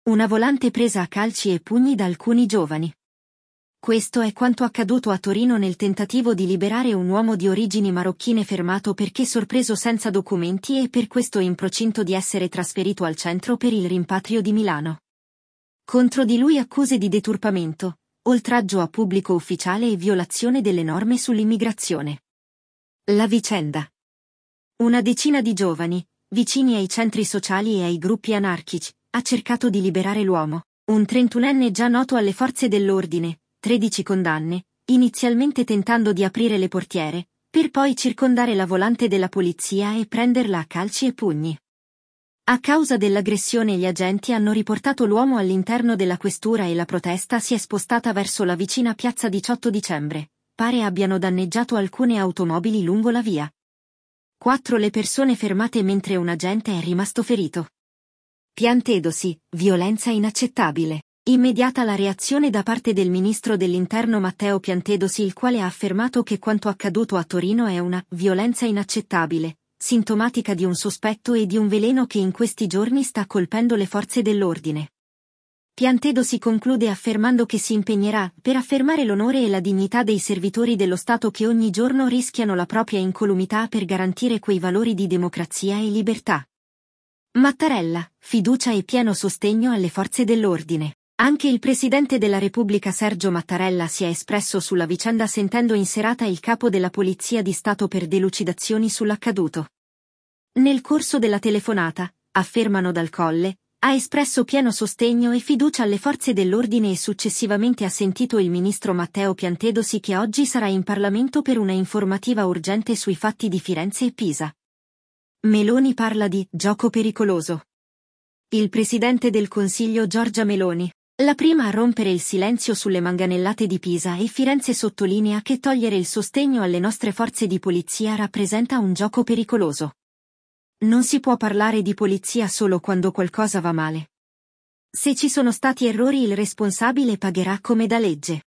Una volante presa a calci e pugni da alcuni giovani. Questo è quanto accaduto a Torino nel tentativo di liberare un uomo di origini marocchine fermato perché sorpreso senza documenti e per questo in procinto di essere trasferito al centro per il rimpatrio di Milano. Contro di lui accuse di deturpamento, oltraggio a pubblico ufficiale e violazione delle norme sull'immigrazione. La vicenda. Una decina di giovani, vicini ai centri sociali e ai gruppi anarchici, ha cercato di liberare l'uomo, un 31enne già noto alle forze dell'ordine, 13 condanne, inizialmente tentando di aprire le portiere, per poi circondare la volante della polizia e prenderla a calci e pugni. A causa dell'aggressione gli agenti hanno riportato l'uomo all'interno della questura e la protesta si è spostata verso la vicina piazza 18 dicembre, pare abbiano danneggiato alcune automobili lungo la via. 4 le persone fermate mentre un agente è rimasto ferito. Piantedosi, violenza inaccettabile. Immediata la reazione da parte del ministro dell'Interno Matteo Piantedosi, il quale ha affermato che quanto accaduto a Torino è una violenza inaccettabile, sintomatica di un sospetto e di un veleno che in questi giorni sta colpendo le forze dell'ordine. Piantedosi conclude affermando che si impegnerà per affermare l'onore e la dignità dei servitori dello Stato che ogni giorno rischiano la propria incolumità per garantire quei valori di democrazia e libertà. Mattarella, fiducia e pieno sostegno alle forze dell'ordine. Anche il Presidente della Repubblica Sergio Mattarella si è espresso sulla vicenda sentendo in serata il capo della Polizia di Stato per delucidazioni sull'accaduto. Nel corso della telefonata, affermano Dal Colle, ha espresso pieno sostegno e fiducia alle forze dell'ordine e successivamente ha sentito il ministro Matteo Piantedosi che oggi sarà in Parlamento per una informativa urgente sui fatti di Firenze e Pisa. Meloni parla di gioco pericoloso. Il Presidente del Consiglio Giorgia Meloni, la prima a rompere il silenzio sulle manganellate di Pisa e Firenze, sottolinea che togliere il sostegno alle nostre forze di polizia rappresenta un gioco pericoloso. Non si può parlare di polizia solo quando qualcosa va male. Se ci sono stati errori il responsabile pagherà come da legge.